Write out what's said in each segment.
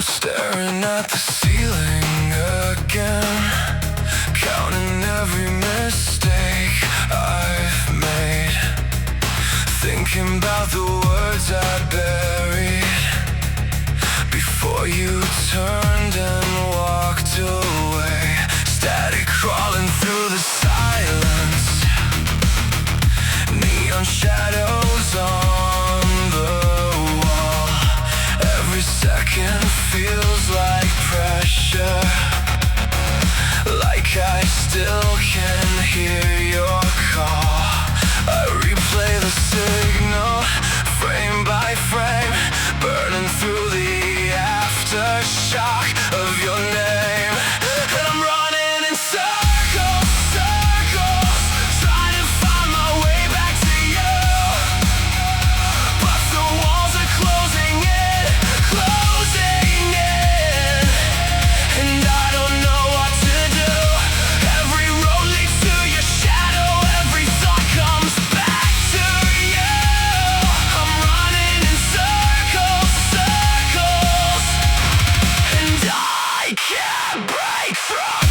Staring at the ceiling again, counting every mistake I've made, thinking about the words I buried before you turned and walked away. Static crawling through the silence, neon shadows on the wall. Every second feels like pressure, like I still can hear your call. I replay the signal, frame by frame, burning through the aftershock of your name. And I'm running in circles, circles, trying to find my way back to you, but the walls are closing in, closing in, and I don't know what to do. Every road leads to your shadow, every thought comes back to you. I'm running in circles, circles, and I can't break through.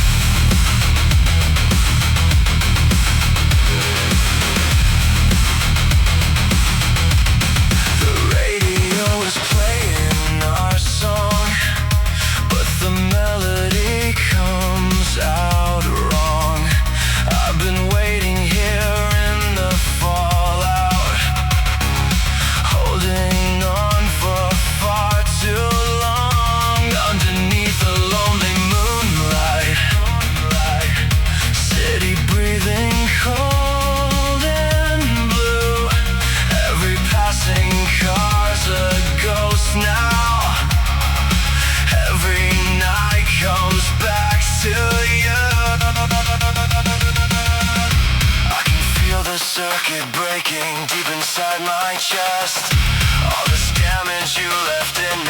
The radio is playing our song, but the melody comes out wrong. I've been waiting here in the fallout, holding on for far too long. Underneath the lonely moonlight, city breathing cold and blue. Every passing car's a ghost now. Every night comes back to you. I can feel the circuit breaking deep inside my chest. All this damage you left in